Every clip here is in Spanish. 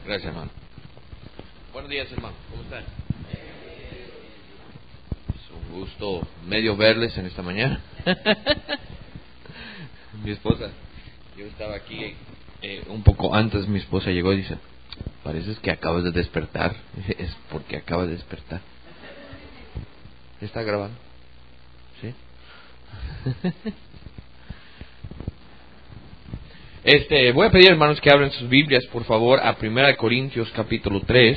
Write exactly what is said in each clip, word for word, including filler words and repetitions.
Gracias, hermano. Buenos días, hermano. ¿Cómo están? Es un gusto medio verles en esta mañana. Mi esposa, yo estaba aquí eh, un poco antes, mi esposa llegó y dice, pareces que acabas de despertar. Es porque acabas de despertar. ¿Está grabando? ¿Sí? Este, voy a pedir, hermanos, que abran sus Biblias, por favor, a Primera de Corintios, capítulo tres.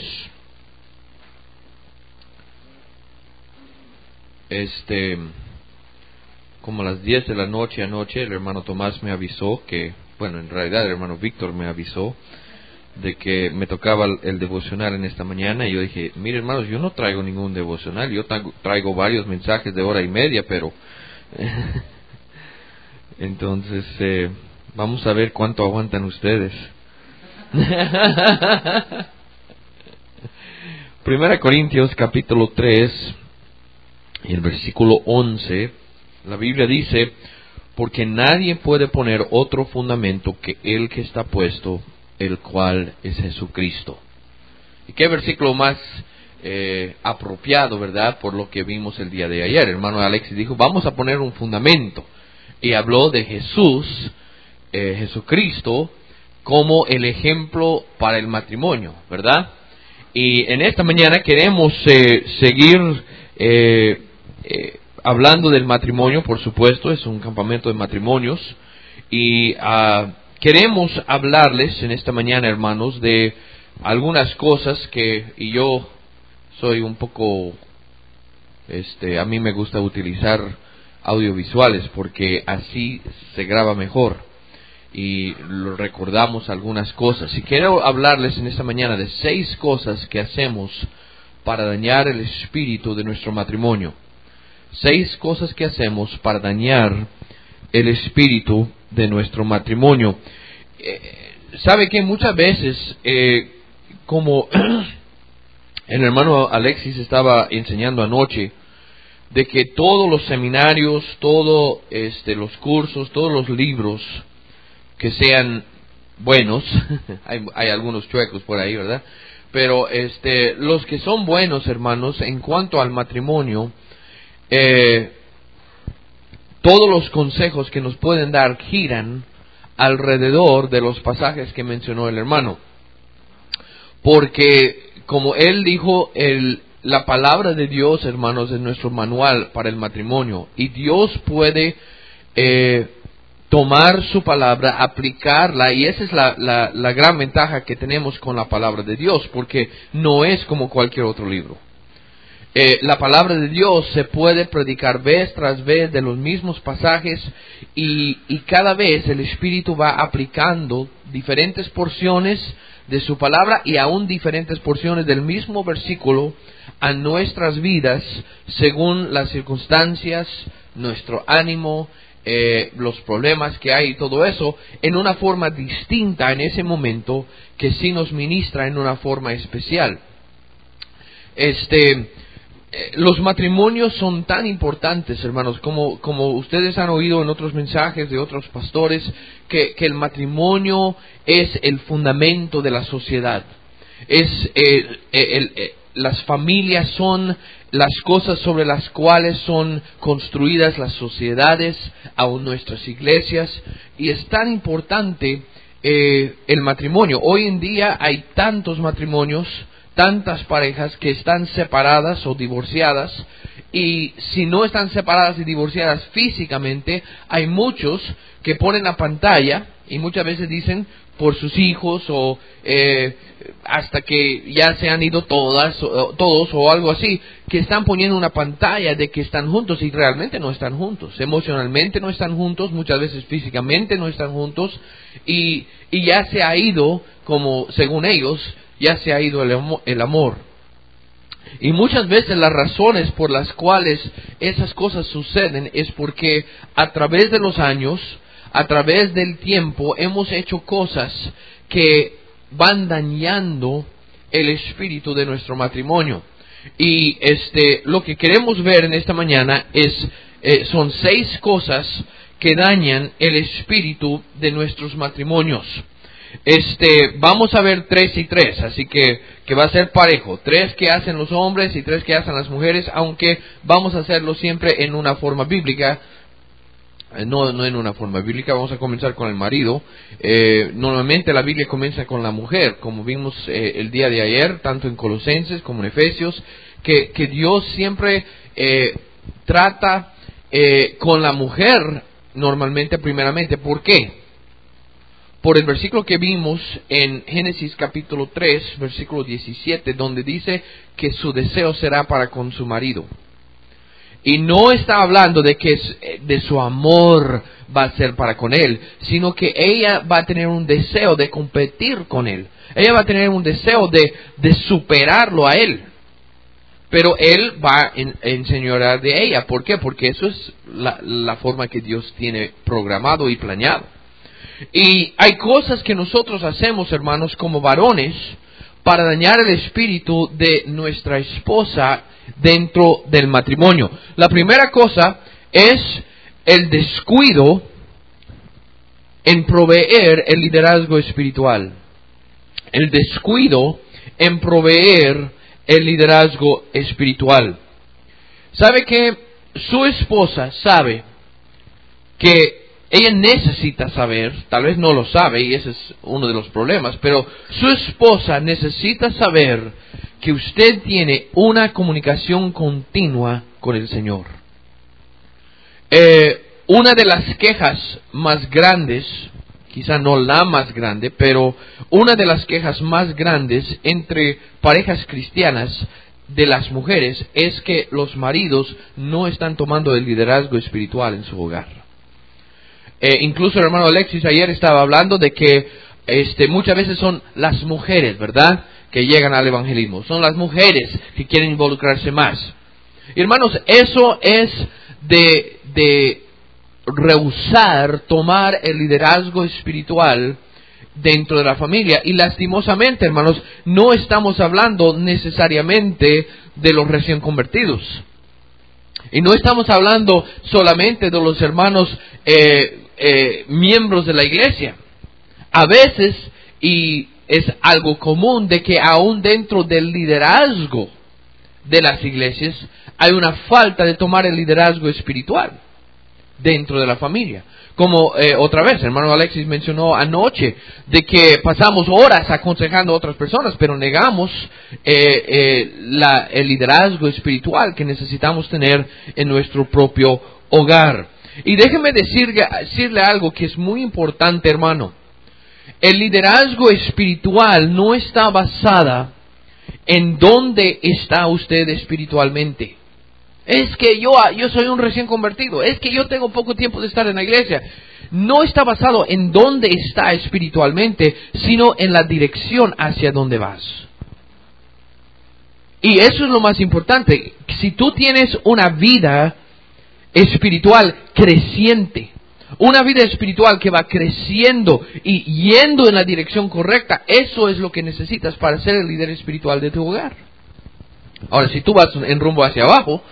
Este, como a las diez de la noche anoche, el hermano Tomás me avisó que, bueno, en realidad el hermano Víctor me avisó de que me tocaba el devocional en esta mañana, y yo dije, mire, hermanos, yo no traigo ningún devocional, yo traigo, traigo varios mensajes de hora y media, pero entonces eh, vamos a ver cuánto aguantan ustedes. Primera Corintios capítulo tres y el versículo once, la Biblia dice, porque nadie puede poner otro fundamento que el que está puesto, el cual es Jesucristo. Y qué versículo más eh, apropiado, ¿verdad? Por lo que vimos el día de ayer. El hermano Alexis dijo, vamos a poner un fundamento. Y habló de Jesús, eh, Jesucristo, como el ejemplo para el matrimonio, ¿verdad? Y en esta mañana queremos eh, seguir eh, eh, hablando del matrimonio, por supuesto, es un campamento de matrimonios. Y uh, queremos hablarles en esta mañana, hermanos, de algunas cosas que, y yo soy un poco, este, a mí me gusta utilizar audiovisuales porque así se graba mejor y lo recordamos algunas cosas. Y quiero hablarles en esta mañana de seis cosas que hacemos para dañar el espíritu de nuestro matrimonio. Seis cosas que hacemos para dañar el espíritu de nuestro matrimonio. Eh, ¿Sabe que muchas veces, eh, como el hermano Alexis estaba enseñando anoche, de que todos los seminarios, todos este, los cursos, todos los libros que sean buenos, hay, hay algunos chuecos por ahí, ¿verdad? Pero este, los que son buenos, hermanos, en cuanto al matrimonio, eh, todos los consejos que nos pueden dar giran alrededor de los pasajes que mencionó el hermano. Porque, como él dijo, el, la palabra de Dios, hermanos, es nuestro manual para el matrimonio. Y Dios puede eh, tomar su palabra, aplicarla, y esa es la, la, la gran ventaja que tenemos con la palabra de Dios, porque no es como cualquier otro libro. Eh, la palabra de Dios se puede predicar vez tras vez de los mismos pasajes y, y cada vez el Espíritu va aplicando diferentes porciones de su palabra y aún diferentes porciones del mismo versículo a nuestras vidas según las circunstancias, nuestro ánimo, eh, los problemas que hay y todo eso, en una forma distinta en ese momento que sí nos ministra en una forma especial. Este... Los matrimonios son tan importantes, hermanos, como, como ustedes han oído en otros mensajes de otros pastores, que, que el matrimonio es el fundamento de la sociedad. Es eh, el, el, las familias son las cosas sobre las cuales son construidas las sociedades, aún nuestras iglesias, y es tan importante eh, el matrimonio. Hoy en día hay tantos matrimonios, tantas parejas que están separadas o divorciadas, y si no están separadas y divorciadas físicamente, hay muchos que ponen la pantalla y muchas veces dicen por sus hijos o eh, hasta que ya se han ido todas o, todos o algo así, que están poniendo una pantalla de que están juntos y realmente no están juntos, emocionalmente no están juntos, muchas veces físicamente no están juntos, y, y ya se ha ido, como según ellos, ya se ha ido el amor. Y muchas veces las razones por las cuales esas cosas suceden es porque a través de los años, a través del tiempo, hemos hecho cosas que van dañando el espíritu de nuestro matrimonio. Y este, lo que queremos ver en esta mañana es, eh, son seis cosas que dañan el espíritu de nuestros matrimonios. este, vamos a ver tres y tres, así que, que va a ser parejo. Tres que hacen los hombres y tres que hacen las mujeres, aunque vamos a hacerlo siempre en una forma bíblica. No, no en una forma bíblica. Vamos a comenzar con el marido. Eh, normalmente la Biblia comienza con la mujer, como vimos eh, el día de ayer, tanto en Colosenses como en Efesios, que, que Dios siempre eh, trata eh, con la mujer normalmente primeramente. ¿Por qué? Por el versículo que vimos en Génesis capítulo tres, versículo diecisiete, donde dice que su deseo será para con su marido. Y no está hablando de que de su amor va a ser para con él, sino que ella va a tener un deseo de competir con él. Ella va a tener un deseo de, de superarlo a él. Pero él va a en, enseñorear de ella. ¿Por qué? Porque eso es la, la forma que Dios tiene programado y planeado. Y hay cosas que nosotros hacemos, hermanos, como varones, para dañar el espíritu de nuestra esposa dentro del matrimonio. La primera cosa es el descuido en proveer el liderazgo espiritual. El descuido en proveer el liderazgo espiritual. ¿Sabe que su esposa sabe que ella necesita saber, tal vez no lo sabe y ese es uno de los problemas, pero su esposa necesita saber que usted tiene una comunicación continua con el Señor? Eh, una de las quejas más grandes, quizá no la más grande, pero una de las quejas más grandes entre parejas cristianas de las mujeres es que los maridos no están tomando el liderazgo espiritual en su hogar. Eh, incluso el hermano Alexis ayer estaba hablando de que este, muchas veces son las mujeres, ¿verdad?, que llegan al evangelismo. Son las mujeres que quieren involucrarse más. Y hermanos, eso es de, de rehusar tomar el liderazgo espiritual dentro de la familia. Y lastimosamente, hermanos, no estamos hablando necesariamente de los recién convertidos. Y no estamos hablando solamente de los hermanos eh, eh, miembros de la iglesia. A veces, y es algo común, de que aún dentro del liderazgo de las iglesias hay una falta de tomar el liderazgo espiritual dentro de la familia. Como eh, otra vez, el hermano Alexis mencionó anoche, de que pasamos horas aconsejando a otras personas, pero negamos eh, eh, la, el liderazgo espiritual que necesitamos tener en nuestro propio hogar. Y déjeme decirle, decirle algo que es muy importante, hermano. El liderazgo espiritual no está basada en dónde está usted espiritualmente. Es que yo, yo soy un recién convertido, es que yo tengo poco tiempo de estar en la iglesia. No está basado en dónde está espiritualmente, sino en la dirección hacia dónde vas. Y eso es lo más importante. Si tú tienes una vida espiritual creciente, una vida espiritual que va creciendo y yendo en la dirección correcta, eso es lo que necesitas para ser el líder espiritual de tu hogar. Ahora, si tú vas en rumbo hacia abajo,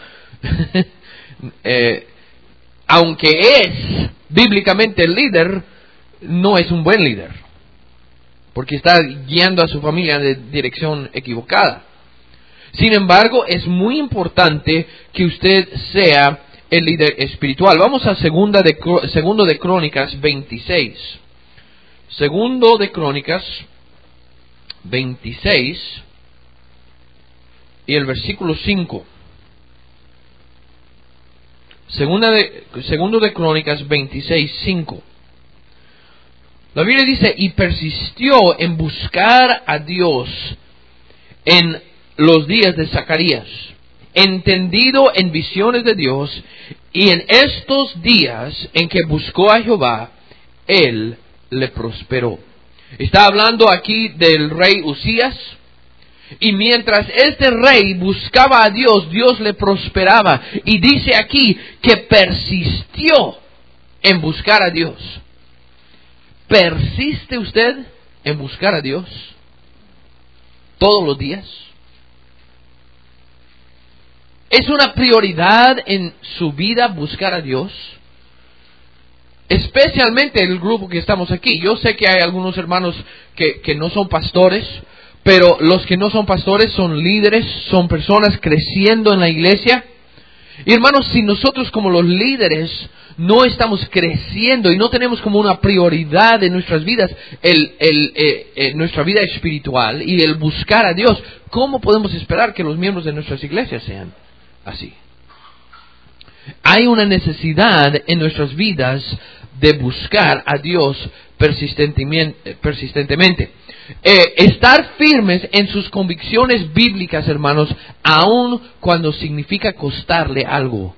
eh, aunque es bíblicamente el líder, no es un buen líder, porque está guiando a su familia en dirección equivocada. Sin embargo, es muy importante que usted sea el líder espiritual. Vamos a segunda de, segundo de Crónicas veintiséis. Segundo de Crónicas veintiséis y el versículo cinco. Segunda de, segundo de Crónicas veintiséis, cinco. La Biblia dice, y persistió en buscar a Dios en los días de Zacarías, entendido en visiones de Dios, y en estos días en que buscó a Jehová, Él le prosperó. Está hablando aquí del rey Usías. Y mientras este rey buscaba a Dios, Dios le prosperaba. Y dice aquí que persistió en buscar a Dios. ¿Persiste usted en buscar a Dios todos los días? ¿Es una prioridad en su vida buscar a Dios? Especialmente el grupo que estamos aquí. Yo sé que hay algunos hermanos que, que no son pastores, pero los que no son pastores son líderes, son personas creciendo en la iglesia. Y hermanos, si nosotros como los líderes no estamos creciendo y no tenemos como una prioridad en nuestras vidas, el, el, eh, eh, nuestra vida espiritual y el buscar a Dios, ¿cómo podemos esperar que los miembros de nuestras iglesias sean así? Hay una necesidad en nuestras vidas de buscar a Dios persistentemente. persistentemente. Eh, estar firmes en sus convicciones bíblicas, hermanos, aun cuando significa costarle algo.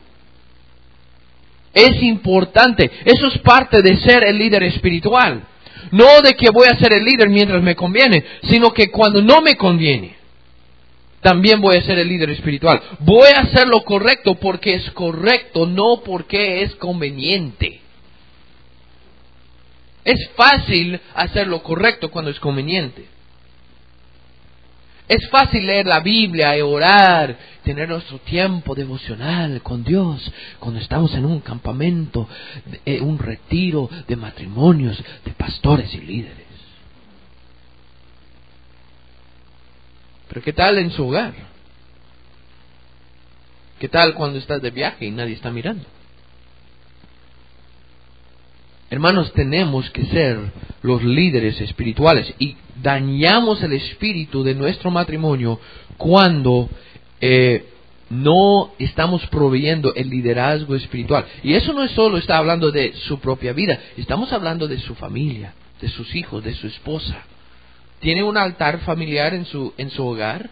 Es importante. Eso es parte de ser el líder espiritual. No de que voy a ser el líder mientras me conviene, sino que cuando no me conviene, también voy a ser el líder espiritual. Voy a hacer lo correcto porque es correcto, no porque es conveniente. Es fácil hacer lo correcto cuando es conveniente. Es fácil leer la Biblia y orar, tener nuestro tiempo devocional con Dios cuando estamos en un campamento, un retiro de matrimonios de pastores y líderes. Pero ¿qué tal en su hogar? ¿Qué tal cuando estás de viaje y nadie está mirando? Hermanos, tenemos que ser los líderes espirituales y dañamos el espíritu de nuestro matrimonio cuando eh, no estamos proveyendo el liderazgo espiritual. Y eso no es solo está hablando de su propia vida, estamos hablando de su familia, de sus hijos, de su esposa. ¿Tiene un altar familiar en su, en su hogar?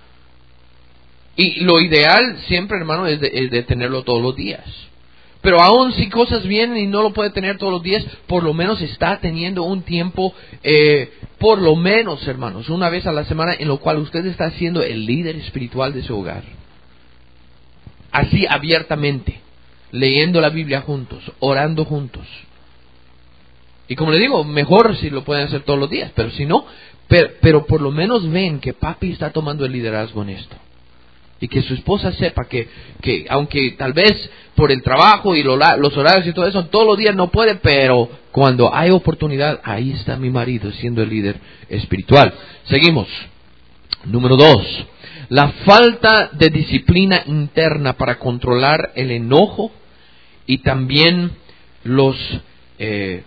Y lo ideal siempre, hermano, es de, es de tenerlo todos los días. Pero aún si cosas vienen y no lo puede tener todos los días, por lo menos está teniendo un tiempo, eh, por lo menos, hermanos, una vez a la semana en lo cual usted está siendo el líder espiritual de su hogar. Así abiertamente, leyendo la Biblia juntos, orando juntos. Y como le digo, mejor si lo pueden hacer todos los días, pero si no, pero, pero por lo menos ven que papi está tomando el liderazgo en esto. Y que su esposa sepa que, que aunque tal vez por el trabajo y lo, los horarios y todo eso, todos los días no puede, pero cuando hay oportunidad, ahí está mi marido siendo el líder espiritual. Seguimos. Número dos. La falta de disciplina interna para controlar el enojo y también los, eh,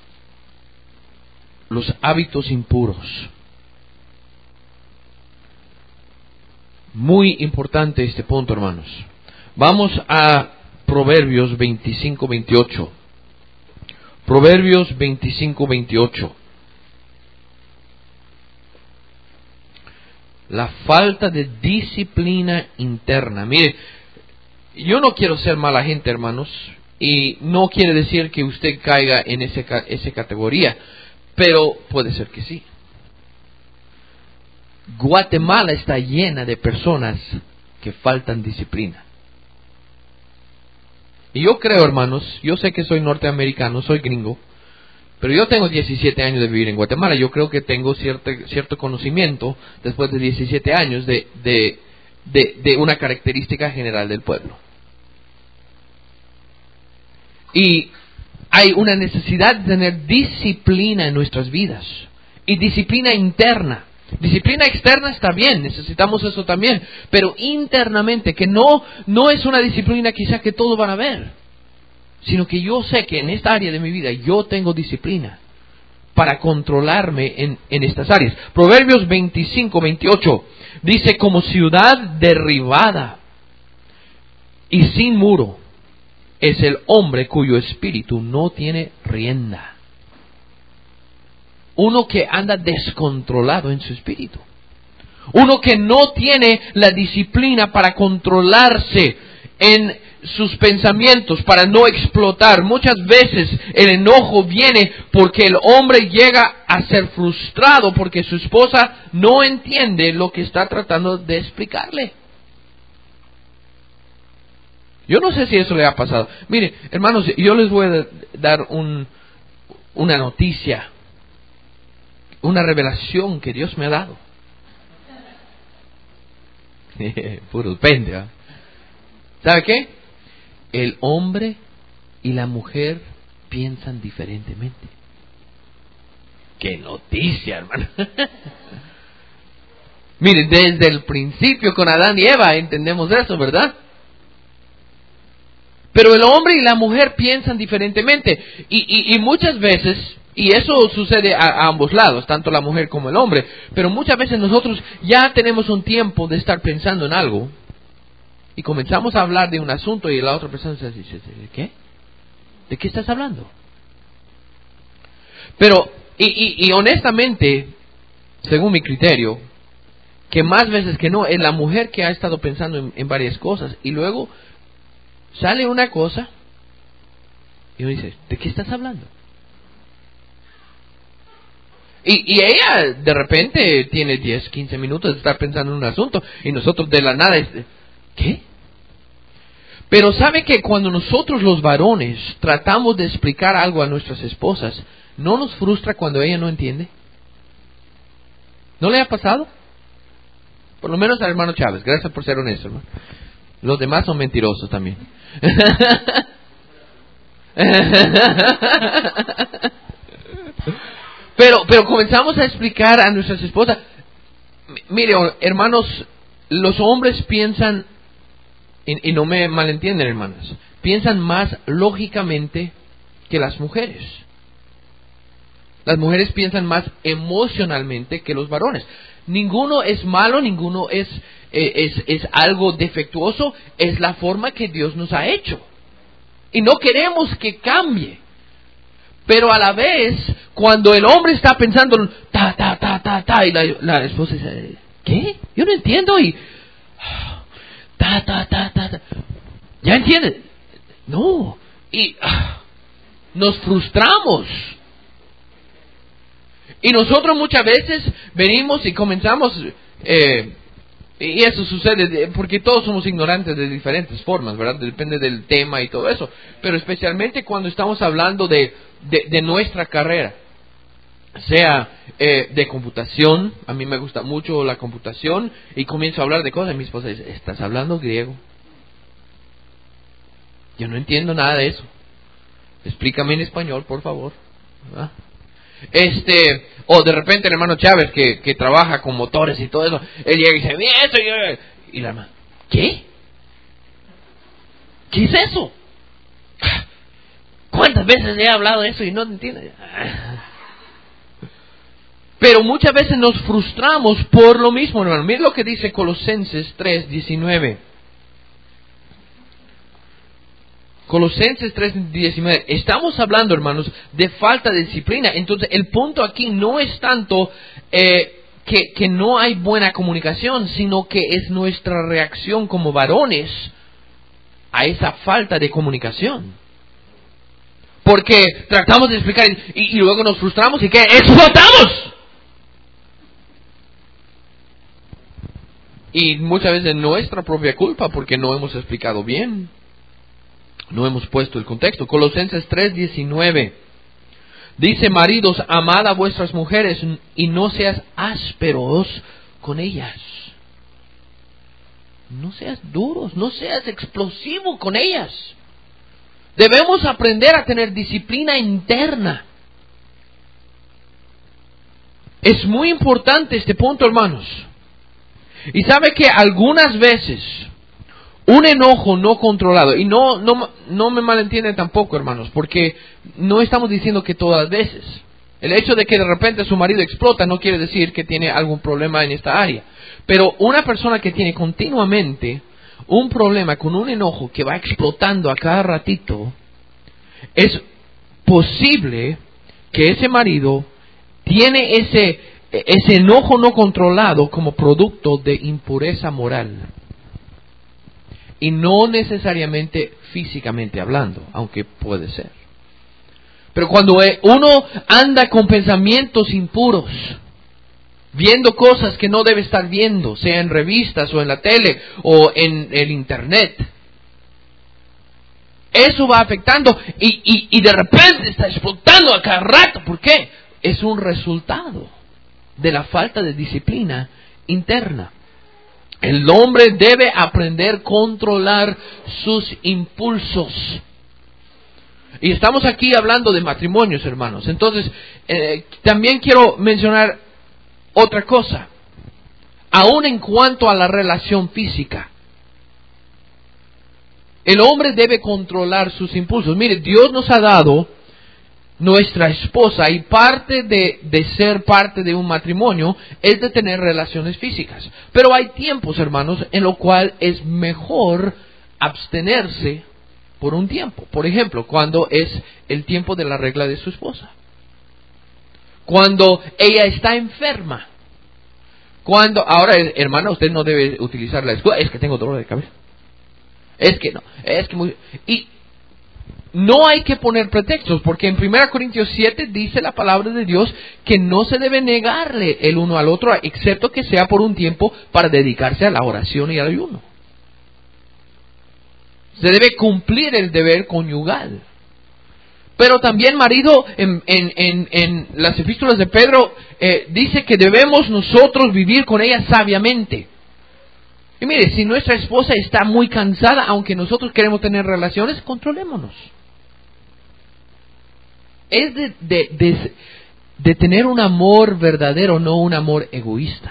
los hábitos impuros. Muy importante este punto, hermanos. Vamos a Proverbios veinticinco veintiocho. Proverbios veinticinco veintiocho. La falta de disciplina interna. Mire, yo no quiero ser mala gente, hermanos, y no quiere decir que usted caiga en ese, esa categoría, pero puede ser que sí. Guatemala está llena de personas que faltan disciplina. Y yo creo, hermanos, yo sé que soy norteamericano, soy gringo, pero yo tengo diecisiete años de vivir en Guatemala. Yo creo que tengo cierto, cierto conocimiento, después de diecisiete años, de, de, de, de una característica general del pueblo. Y hay una necesidad de tener disciplina en nuestras vidas, y disciplina interna. Disciplina externa está bien, necesitamos eso también, pero internamente, que no, no es una disciplina quizá que todos van a ver, sino que yo sé que en esta área de mi vida yo tengo disciplina para controlarme en, en estas áreas. Proverbios veinticinco veintiocho dice: como ciudad derribada y sin muro es el hombre cuyo espíritu no tiene rienda. Uno que anda descontrolado en su espíritu. Uno que no tiene la disciplina para controlarse en sus pensamientos, para no explotar. Muchas veces el enojo viene porque el hombre llega a ser frustrado porque su esposa no entiende lo que está tratando de explicarle. Yo no sé si eso le ha pasado. Mire, hermanos, yo les voy a dar un, una noticia. Una revelación que Dios me ha dado. Puro pende, ¿eh? ¿Sabe qué? El hombre y la mujer piensan diferentemente. ¡Qué noticia, hermano! Miren, desde el principio con Adán y Eva entendemos eso, ¿verdad? Pero el hombre y la mujer piensan diferentemente. Y, y, y muchas veces, y eso sucede a, a ambos lados, tanto la mujer como el hombre, pero muchas veces nosotros ya tenemos un tiempo de estar pensando en algo, y comenzamos a hablar de un asunto y la otra persona se dice, ¿de qué? ¿De qué estás hablando? Pero, y, y, y honestamente, según mi criterio, que más veces que no, es la mujer que ha estado pensando en, en varias cosas, y luego sale una cosa, y uno dice, ¿de qué estás hablando? Y, y ella de repente tiene diez, quince minutos de estar pensando en un asunto, y nosotros de la nada, ¿qué? Pero sabe que cuando nosotros los varones tratamos de explicar algo a nuestras esposas, ¿no nos frustra cuando ella no entiende? ¿No le ha pasado? Por lo menos al hermano Chávez, gracias por ser honesto, hermano. Los demás son mentirosos también. Pero, pero comenzamos a explicar a nuestras esposas. Mire, hermanos, los hombres piensan, y, y no me malentienden, hermanos, piensan más lógicamente que las mujeres. Las mujeres piensan más emocionalmente que los varones. Ninguno es malo, ninguno es, eh, es, es algo defectuoso, es la forma que Dios nos ha hecho. Y no queremos que cambie. Pero a la vez, cuando el hombre está pensando, ta, ta, ta, ta, ta, y la, la esposa dice, ¿qué? Yo no entiendo, y ta, ta, ta, ta, ta. ¿Ya entiendes? No. Y ah, nos frustramos. Y nosotros muchas veces venimos y comenzamos, eh, y eso sucede porque todos somos ignorantes de diferentes formas, ¿verdad? Depende del tema y todo eso. Pero especialmente cuando estamos hablando de, de, de nuestra carrera, sea eh, de computación, a mí me gusta mucho la computación, y comienzo a hablar de cosas, y mi esposa dice, ¿estás hablando griego? Yo no entiendo nada de eso. Explícame en español, por favor. ¿Ah? Este, o de repente el hermano Chávez que, que trabaja con motores y todo eso, él llega y dice, mira eso, y, y la hermana, ¿qué? ¿Qué es eso? ¿Cuántas veces he hablado de eso y no entiende? Pero muchas veces nos frustramos por lo mismo, hermano. Mira lo que dice Colosenses tres diecinueve. Colosenses tres diecinueve. Estamos hablando, hermanos, de falta de disciplina. Entonces, el punto aquí no es tanto eh, que, que no hay buena comunicación, sino que es nuestra reacción como varones a esa falta de comunicación. Porque tratamos de explicar y, y luego nos frustramos y ¿qué? ¡Explotamos! Y muchas veces es nuestra propia culpa porque no hemos explicado bien. No hemos puesto el contexto. Colosenses tres diecinueve. Dice, maridos, amad a vuestras mujeres y no seas ásperos con ellas. No seas duros, no seas explosivo con ellas. Debemos aprender a tener disciplina interna. Es muy importante este punto, hermanos. Y sabe que algunas veces un enojo no controlado, y no, no, no me malentienden tampoco, hermanos, porque no estamos diciendo que todas las veces. El hecho de que de repente su marido explota no quiere decir que tiene algún problema en esta área. Pero una persona que tiene continuamente un problema con un enojo que va explotando a cada ratito, es posible que ese marido tiene ese, ese enojo no controlado como producto de impureza moral. Y no necesariamente físicamente hablando, aunque puede ser. Pero cuando uno anda con pensamientos impuros, viendo cosas que no debe estar viendo, sea en revistas o en la tele o en el internet, eso va afectando y, y, y de repente está explotando a cada rato. ¿Por qué? Es un resultado de la falta de disciplina interna. El hombre debe aprender a controlar sus impulsos. Y estamos aquí hablando de matrimonios, hermanos. Entonces, eh, también quiero mencionar otra cosa. Aún en cuanto a la relación física, el hombre debe controlar sus impulsos. Mire, Dios nos ha dado nuestra esposa, y parte de, de ser parte de un matrimonio es de tener relaciones físicas. Pero hay tiempos, hermanos, en lo cual es mejor abstenerse por un tiempo. Por ejemplo, cuando es el tiempo de la regla de su esposa. Cuando ella está enferma. Cuando, ahora, hermana, usted no debe utilizar la excusa, es que tengo dolor de cabeza. Es que no, es que muy... Y no hay que poner pretextos, porque en primera Corintios siete dice la palabra de Dios que no se debe negarle el uno al otro, excepto que sea por un tiempo para dedicarse a la oración y al ayuno. Se debe cumplir el deber conyugal. Pero también, marido, en, en, en, en las epístolas de Pedro, eh, dice que debemos nosotros vivir con ella sabiamente. Y mire, si nuestra esposa está muy cansada, aunque nosotros queremos tener relaciones, controlémonos. Es de, de, de, de tener un amor verdadero, no un amor egoísta.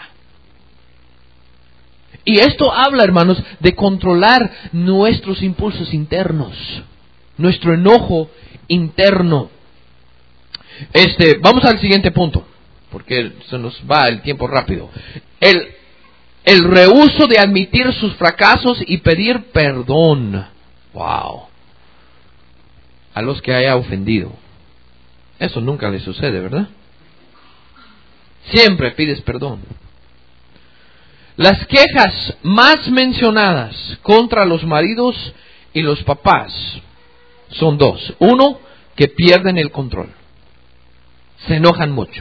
Y esto habla, hermanos, de controlar nuestros impulsos internos, nuestro enojo interno. Este, vamos al siguiente punto, porque se nos va el tiempo rápido. El El rehúso de admitir sus fracasos y pedir perdón. Wow. A los que haya ofendido. Eso nunca le sucede, ¿verdad? Siempre pides perdón. Las quejas más mencionadas contra los maridos y los papás son dos. Uno, que pierden el control. Se enojan mucho.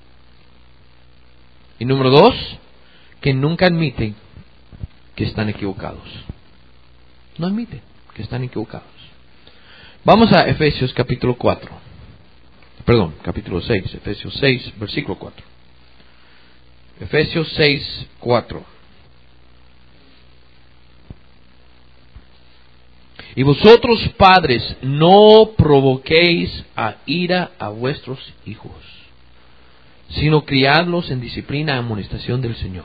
Y número dos, que nunca admiten que están equivocados. No admiten que están equivocados. Vamos a Efesios capítulo cuatro. Perdón, capítulo seis. Efesios seis, versículo cuatro. Efesios seis, cuatro. Y vosotros, padres, no provoquéis a ira a vuestros hijos, sino criadlos en disciplina y amonestación del Señor.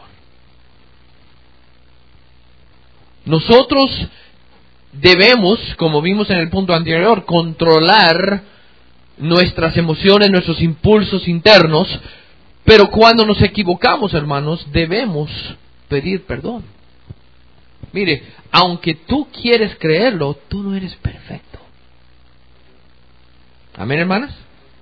Nosotros debemos, como vimos en el punto anterior, controlar nuestras emociones, nuestros impulsos internos, pero cuando nos equivocamos, hermanos, debemos pedir perdón. Mire, aunque tú quieres creerlo, tú no eres perfecto. ¿Amén, hermanas?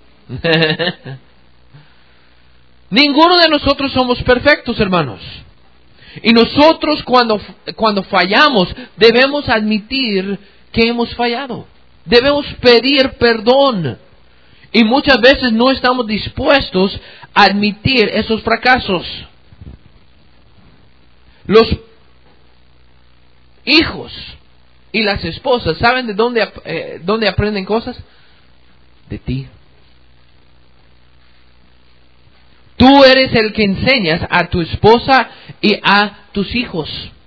Ninguno de nosotros somos perfectos, hermanos. Y nosotros cuando, cuando fallamos, debemos admitir que hemos fallado. Debemos pedir perdón. Y muchas veces no estamos dispuestos a admitir esos fracasos. Los hijos y las esposas, ¿saben de dónde, eh, dónde aprenden cosas? De ti. Tú eres el que enseñas a tu esposa y a tus hijos.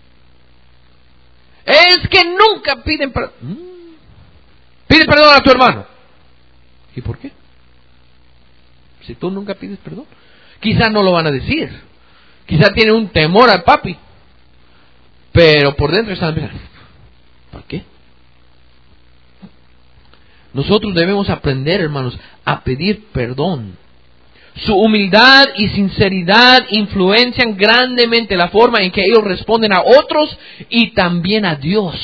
Es que nunca piden perdón. Pide perdón a tu hermano. ¿Y por qué? Si tú nunca pides perdón. Quizá no lo van a decir. Quizá tienen un temor al papi. Pero por dentro están pensando, ¿por qué? Nosotros debemos aprender, hermanos, a pedir perdón. Su humildad y sinceridad influencian grandemente la forma en que ellos responden a otros y también a Dios.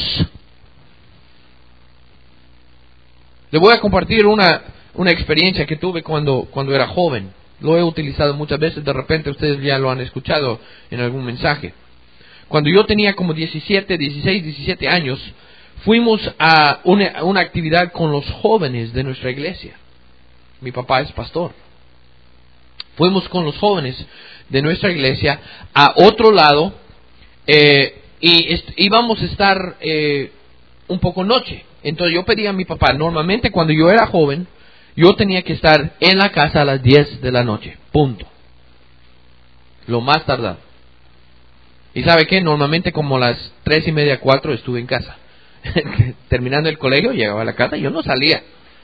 Le voy a compartir una, una experiencia que tuve cuando, cuando era joven. Lo he utilizado muchas veces, de repente ustedes ya lo han escuchado en algún mensaje. Cuando yo tenía como diecisiete, dieciséis, diecisiete años, fuimos a una, a una actividad con los jóvenes de nuestra iglesia. Mi papá es pastor. Fuimos con los jóvenes de nuestra iglesia a otro lado eh, y est- íbamos a estar eh, un poco noche. Entonces yo pedí a mi papá, normalmente cuando yo era joven, yo tenía que estar en la casa a las diez de la noche, punto. Lo más tardado. ¿Y sabe qué? Normalmente como a las tres y media, cuatro estuve en casa. Terminando el colegio, llegaba a la casa y yo no salía.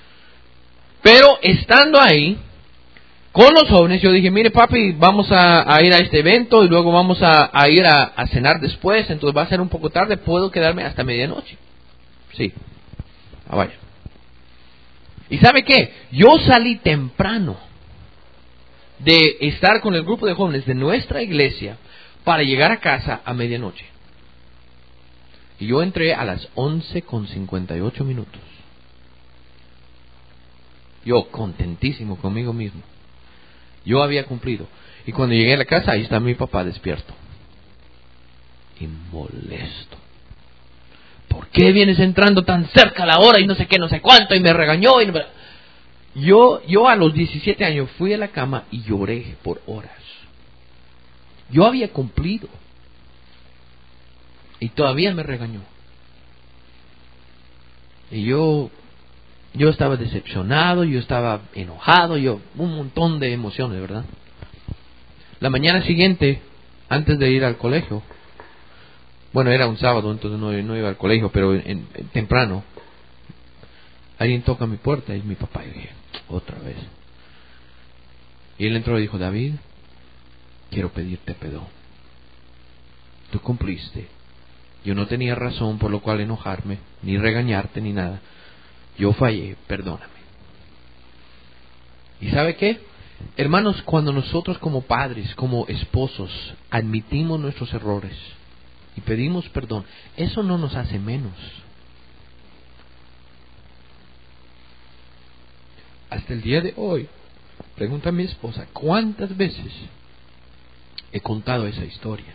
Pero estando ahí, con los jóvenes, yo dije, mire papi, vamos a, a ir a este evento y luego vamos a, a ir a, a cenar después, entonces va a ser un poco tarde, puedo quedarme hasta medianoche. Sí, ah, vaya. ¿Y sabe qué? Yo salí temprano de estar con el grupo de jóvenes de nuestra iglesia para llegar a casa a medianoche. Y yo entré a las once con cincuenta y ocho minutos. Yo contentísimo conmigo mismo. Yo había cumplido. Y cuando llegué a la casa, ahí está mi papá despierto. Y molesto. ¿Por qué vienes entrando tan cerca a la hora y no sé qué, no sé cuánto? Y me regañó. Y no... yo, yo a los diecisiete años fui a la cama y lloré por horas. Yo había cumplido. Y todavía me regañó. Y yo, yo estaba decepcionado, yo estaba enojado, yo un montón de emociones, ¿verdad? La mañana siguiente, antes de ir al colegio, bueno, era un sábado, entonces no, no iba al colegio, pero en, en, temprano, alguien toca mi puerta y es mi papá. Y dije, otra vez. Y él entró y dijo, David, quiero pedirte perdón. Tú cumpliste. Yo no tenía razón por lo cual enojarme, ni regañarte, ni nada. Yo fallé, perdóname. ¿Y sabe qué? Hermanos, cuando nosotros como padres, como esposos, admitimos nuestros errores y pedimos perdón, eso no nos hace menos. Hasta el día de hoy, pregunta a mi esposa, ¿cuántas veces he contado esa historia?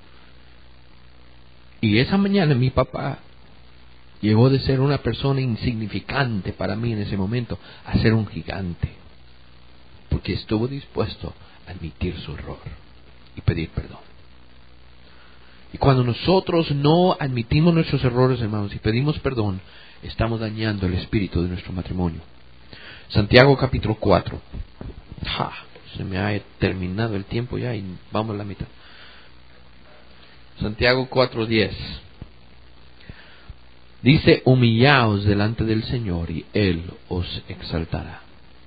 Y esa mañana mi papá llegó de ser una persona insignificante para mí en ese momento a ser un gigante, porque estuvo dispuesto a admitir su error y pedir perdón. Y cuando nosotros no admitimos nuestros errores, hermanos, y pedimos perdón, estamos dañando el espíritu de nuestro matrimonio. Santiago capítulo cuatro. Ja, se me ha terminado el tiempo ya y vamos a la mitad. Santiago cuatro diez. Dice, humillaos delante del Señor y Él os exaltará.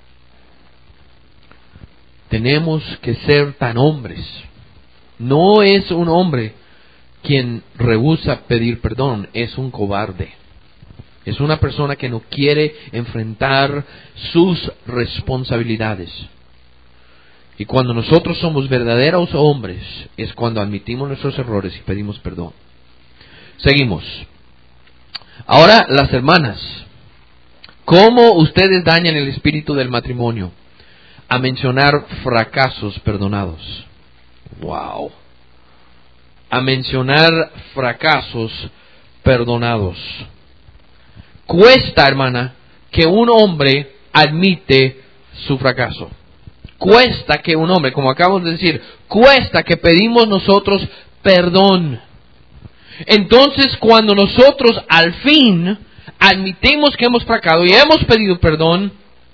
Tenemos que ser tan hombres. No es un hombre quien rehúsa pedir perdón, es un cobarde. Es una persona que no quiere enfrentar sus responsabilidades. Y cuando nosotros somos verdaderos hombres, es cuando admitimos nuestros errores y pedimos perdón. Seguimos. Ahora, las hermanas. ¿Cómo ustedes dañan el espíritu del matrimonio? A mencionar fracasos perdonados. Wow. A mencionar fracasos perdonados. Cuesta, hermana, que un hombre admite su fracaso. Cuesta que un hombre, como acabamos de decir, cuesta que pedimos nosotros perdón. Entonces, cuando nosotros al fin admitimos que hemos fracasado y hemos pedido perdón,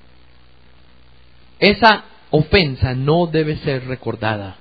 esa ofensa no debe ser recordada.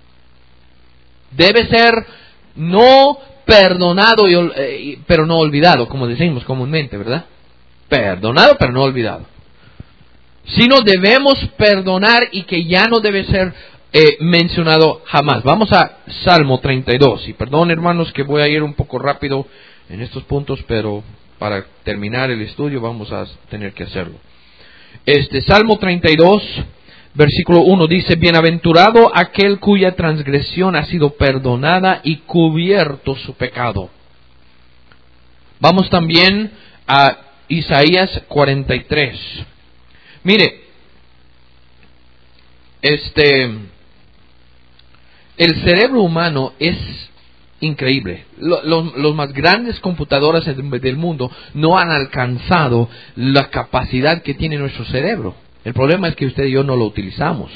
Debe ser no perdonado, y, pero no olvidado, como decimos comúnmente, ¿verdad? Perdonado, pero no olvidado. Sino debemos perdonar y que ya no debe ser eh, mencionado jamás. Vamos a Salmo treinta y dos. Y perdón, hermanos, que voy a ir un poco rápido en estos puntos, pero para terminar el estudio vamos a tener que hacerlo. Este Salmo treinta y dos, versículo uno dice, bienaventurado aquel cuya transgresión ha sido perdonada y cubierto su pecado. Vamos también a Isaías cuarenta y tres. Mire, este, el cerebro humano es increíble. Los, los, los más grandes computadoras del mundo no han alcanzado la capacidad que tiene nuestro cerebro. El problema es que usted y yo no lo utilizamos.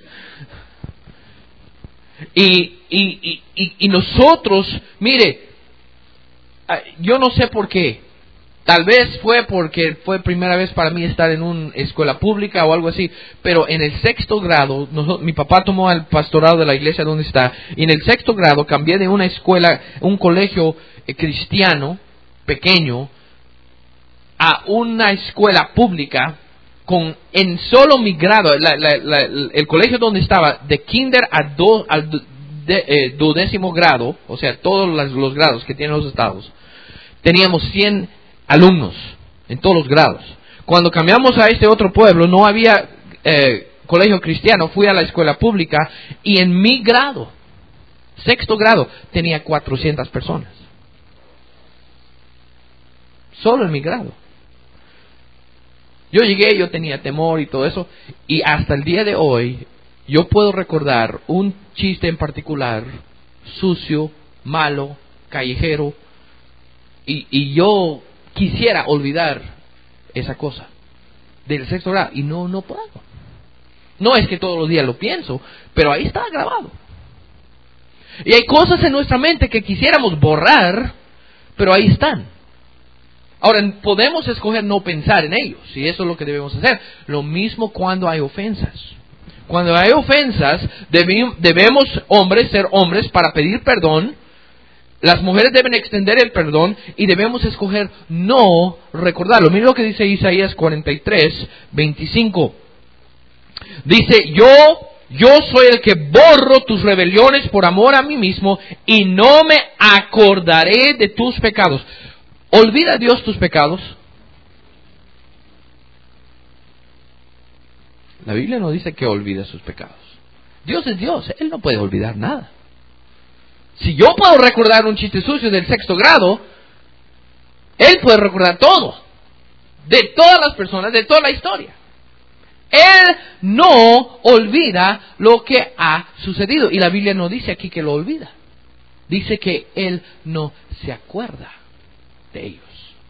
y, y, y, y nosotros, mire, yo no sé por qué. Tal vez fue porque fue primera vez para mí estar en una escuela pública o algo así, pero en el sexto grado, nosotros, mi papá tomó el pastorado de la iglesia donde está, y en el sexto grado cambié de una escuela, un colegio eh, cristiano pequeño, a una escuela pública con en solo mi grado, la, la, la, el colegio donde estaba, de kinder a do, al de, eh, duodécimo grado, o sea, todos los, los grados que tienen los estados, teníamos cien alumnos en todos los grados. Cuando cambiamos a este otro pueblo, no había eh, colegio cristiano, fui a la escuela pública y en mi grado, sexto grado, tenía cuatrocientas personas. Solo en mi grado. Yo llegué, yo tenía temor y todo eso, y hasta el día de hoy yo puedo recordar un chiste en particular, sucio, malo, callejero, y, y yo quisiera olvidar esa cosa del sexto grado, y no, no puedo. No es que todos los días lo pienso, pero ahí está grabado. Y hay cosas en nuestra mente que quisiéramos borrar, pero ahí están. Ahora, podemos escoger no pensar en ellos, y eso es lo que debemos hacer. Lo mismo cuando hay ofensas. Cuando hay ofensas, debemos, hombres, ser hombres para pedir perdón. Las mujeres deben extender el perdón y debemos escoger no recordarlo. Mira lo que dice Isaías cuarenta y tres, veinticinco. Dice, yo, yo soy el que borro tus rebeliones por amor a mí mismo y no me acordaré de tus pecados. ¿Olvida Dios tus pecados? La Biblia no dice que olvide sus pecados. Dios es Dios, Él no puede olvidar nada. Si yo puedo recordar un chiste sucio del sexto grado, Él puede recordar todo, de todas las personas, de toda la historia. Él no olvida lo que ha sucedido, y la Biblia no dice aquí que lo olvida. Dice que Él no se acuerda de ellos.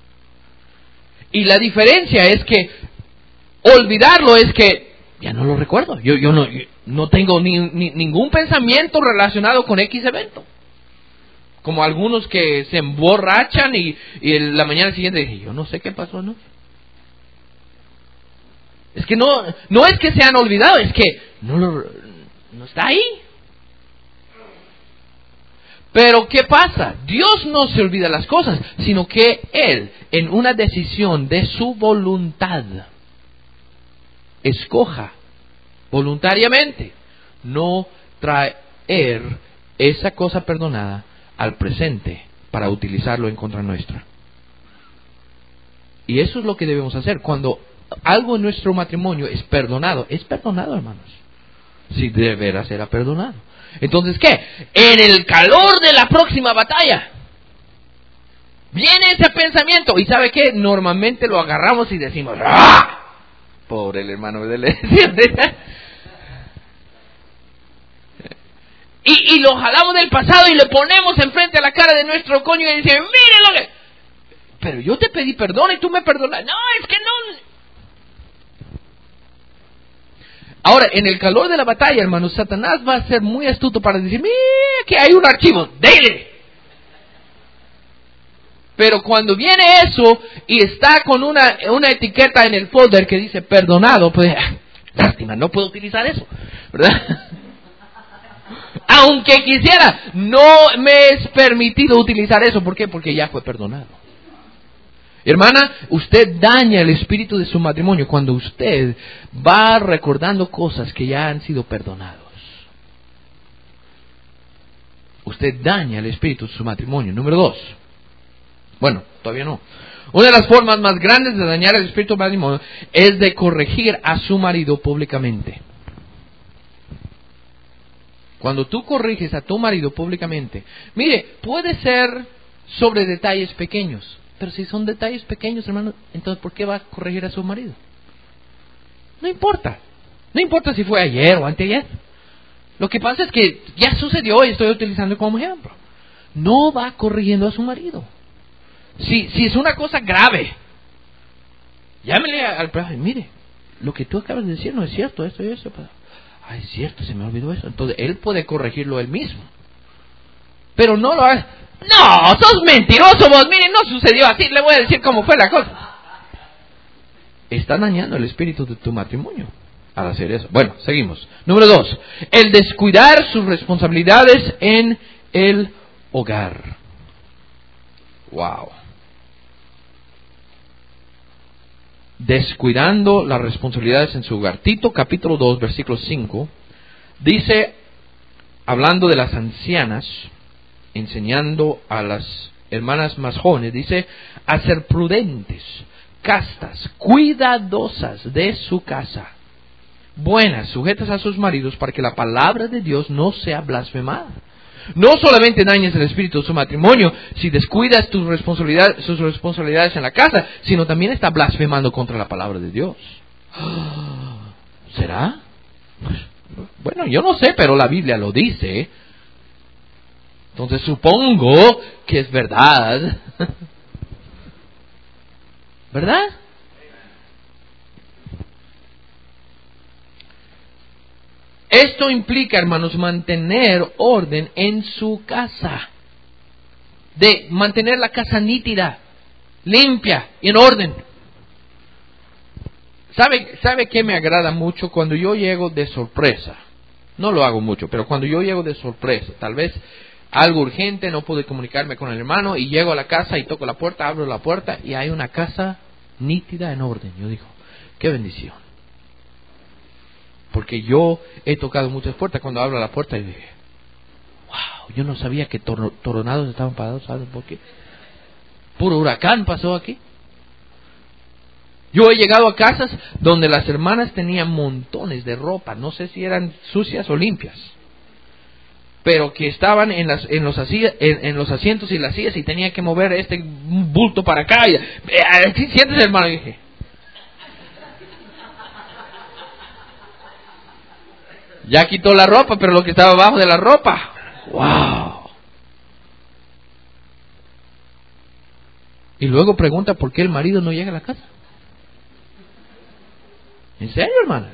Y la diferencia es que olvidarlo es que ya no lo recuerdo. Yo, yo, no, yo no tengo ni, ni, ningún pensamiento relacionado con X evento. Como algunos que se emborrachan y, y la mañana siguiente dije, yo no sé qué pasó, ¿no? Es que no, no es que se han olvidado, es que no, lo, no está ahí. Pero ¿qué pasa? Dios no se olvida las cosas, sino que Él, en una decisión de su voluntad, escoja voluntariamente no traer esa cosa perdonada al presente para utilizarlo en contra nuestra. Y eso es lo que debemos hacer. Cuando algo en nuestro matrimonio es perdonado, es perdonado, hermanos. Si de veras era perdonado. Entonces, ¿qué? En el calor de la próxima batalla viene ese pensamiento. ¿Y sabe qué? Normalmente lo agarramos y decimos, ¡ah! Pobre el hermano de la y, y lo jalamos del pasado y le ponemos enfrente a la cara de nuestro cónyuge y decimos, ¡mire lo que! Pero yo te pedí perdón y tú me perdonas. No, es que no... Ahora, en el calor de la batalla, hermanos, Satanás va a ser muy astuto para decir, mira que hay un archivo, ¡dele! Pero cuando viene eso y está con una, una etiqueta en el folder que dice perdonado, pues, lástima, no puedo utilizar eso, ¿verdad? Aunque quisiera, no me es permitido utilizar eso. ¿Por qué? Porque ya fue perdonado. Hermana, usted daña el espíritu de su matrimonio cuando usted va recordando cosas que ya han sido perdonados. Usted daña el espíritu de su matrimonio. Número dos. Bueno, todavía no. Una de las formas más grandes de dañar el espíritu del matrimonio es de corregir a su marido públicamente. Cuando tú corriges a tu marido públicamente, mire, puede ser sobre detalles pequeños. Pero si son detalles pequeños, hermano, entonces ¿por qué va a corregir a su marido? No importa. No importa si fue ayer o anteayer. Lo que pasa es que ya sucedió y estoy utilizando como ejemplo. No va corrigiendo a su marido. Si, si es una cosa grave, llámele al padre, mire, lo que tú acabas de decir no es cierto, esto y eso. Ay, es cierto, se me olvidó eso. Entonces él puede corregirlo él mismo. Pero no lo hagas. No, sos mentiroso vos, mire, no sucedió así, le voy a decir cómo fue la cosa. Está dañando el espíritu de tu matrimonio al hacer eso. Bueno, seguimos. Número dos, el descuidar sus responsabilidades en el hogar. Wow. descuidando las responsabilidades en su hogar. Tito capítulo dos, versículo cinco, dice, hablando de las ancianas, enseñando a las hermanas más jóvenes, dice, a ser prudentes, castas, cuidadosas de su casa, buenas, sujetas a sus maridos, para que la palabra de Dios no sea blasfemada. No solamente dañes el espíritu de su matrimonio si descuidas tus responsabilidades, sus responsabilidades en la casa, sino también está blasfemando contra la palabra de Dios. ¿Será? Bueno, yo no sé, pero la Biblia lo dice. Entonces supongo que es verdad. ¿Verdad? Esto implica, hermanos, mantener orden en su casa. De mantener la casa nítida, limpia y en orden. ¿Sabe, ¿Sabe qué me agrada mucho? Cuando yo llego de sorpresa. No lo hago mucho, pero cuando yo llego de sorpresa, tal vez algo urgente, no pude comunicarme con el hermano, y llego a la casa y toco la puerta, abro la puerta y hay una casa nítida en orden. Yo digo, qué bendición. Porque yo he tocado muchas puertas. Cuando abro la puerta y dije, wow, yo no sabía que tor- tornados estaban parados. ¿Saben por qué? Puro huracán pasó aquí. Yo he llegado a casas donde las hermanas tenían montones de ropa, no sé si eran sucias o limpias, pero que estaban en, las, en, los, asi- en, en los asientos y las sillas, y tenía que mover este bulto para acá. Y, eh, siéntese, hermano, y dije, ya quitó la ropa, pero lo que estaba abajo de la ropa, wow. Y luego pregunta por qué el marido no llega a la casa. ¿En serio, hermanas?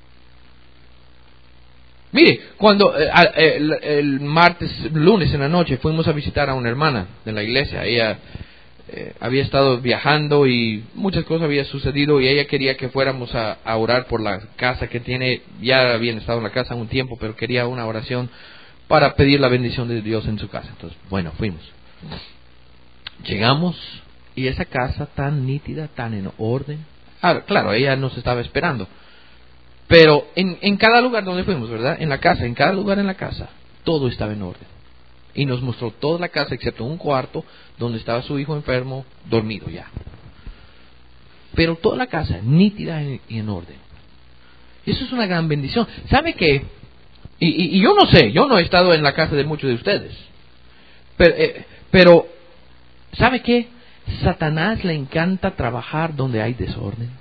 Mire, cuando eh, el, el martes, lunes en la noche fuimos a visitar a una hermana de la iglesia. Ella eh, había estado viajando y muchas cosas había sucedido, y ella quería que fuéramos a, a orar por la casa que tiene. Ya habían estado en la casa un tiempo, pero quería una oración para pedir la bendición de Dios en su casa. Entonces, bueno, fuimos. Llegamos y esa casa tan nítida, tan en orden. Ah, claro, ella nos estaba esperando. Pero en, en cada lugar donde fuimos, ¿verdad? En la casa, en cada lugar en la casa, todo estaba en orden. Y nos mostró toda la casa, excepto un cuarto donde estaba su hijo enfermo, dormido ya. Pero toda la casa, nítida y en orden. Y eso es una gran bendición. ¿Sabe qué? Y, y, y yo no sé, yo no he estado en la casa de muchos de ustedes. Pero, eh, pero ¿sabe qué? Satanás le encanta trabajar donde hay desorden.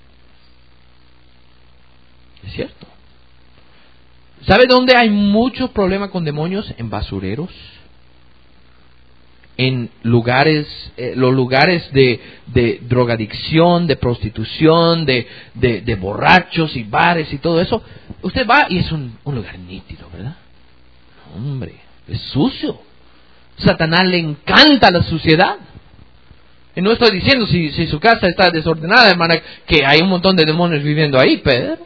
Es cierto. ¿Sabe dónde hay mucho problema con demonios? En basureros, en lugares, eh, los lugares de, de drogadicción, de prostitución, de, de, de borrachos y bares y todo eso. Usted va y es un, un lugar nítido, ¿verdad? Hombre, es sucio. Satanás le encanta la suciedad. Y no estoy diciendo si, si su casa está desordenada, hermana, que hay un montón de demonios viviendo ahí, pero